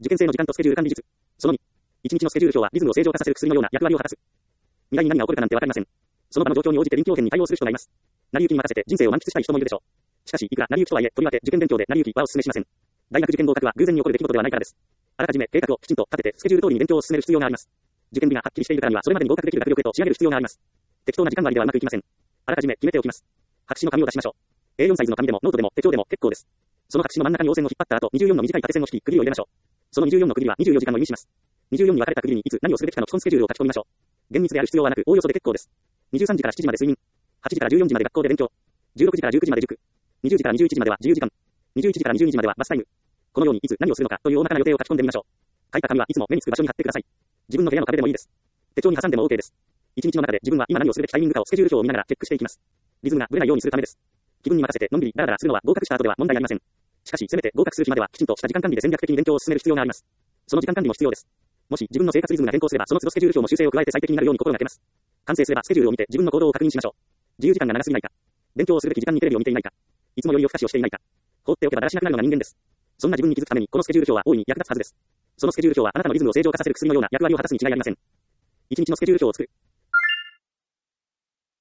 受験生の時間とスケジュール管理術。その2。一日のスケジュール表はリズムを正常化させる薬のような役割を果たす。未来に何が起こるかなんてわかりません。その場の状況に応じて臨機応変に対応する人がいます。成り行きに任せて人生を満喫したい人もいるでしょう。しかし、いくら成り行きとはいえ、とりわけ受験勉強で成り行きはお勧めしません。大学受験合格は偶然に起こる出来事ではないからです。あらかじめ計画をきちんと立ててスケジュール通りに勉強を進める必要があります。受験日がはっきりしているからにはそれまでに合格できる学力へと仕上げる必要があります。適当な時間割ではうまくいきません。あらかじめ決めておきます。白紙の紙を出しましょう。A4 サイズの紙でもノートでも手帳でも結構です。その白紙の真ん中に横線を引っ張った後、24の短い縦線を引き、区切りを入れましょう。その24の区切りは24時間を意味します。24に分かれた区切りにいつ何をすべきかの基本スケジュールを書き込みましょう。厳密である必要はなく、おおよそで結構です。23時から7時まで睡眠。8時から14時まで学校で勉強。16時から19時まで塾。20時から21時までは自由時間。21時から22時まではバスタイム。このようにいつ何をするのかという大まかな予定を書き込んでみましょう。書いた紙はいつも目につく場所に貼ってください。自分の部屋の壁でもいいです。手帳に挟んでも OK です。一日の中で自分は今何をするべきタイミングかをスケジュール表を見ながらチェックしていきます。リズムがぶれないようにするためです。気分に任せてのんびりダラダラするのは合格した後では問題ありません。しかしせめて合格する日まではきちんとした時間管理で戦略的に勉強を進める必要があります。その時間管理も必要です。もし自分の生活リズムが変更すればその都度スケジュール表も修正を加えて最適になるように心がけます。完成すればスケジュールを見て自分の行動を確認しましょう。自由時間が長すぎないか。勉強をするべき時間にテレビを見ていないか。いつもより夜更かしをしていないか。放っておけばだらしなくなるのが人間です。そんな自分に気づくためにこのスケジュール表は大いに役立つはずです。そのスケジュール表はあなたのリズムを正常化させる薬のような役割を果たすに違いありません。一日のスケジュール表を作る。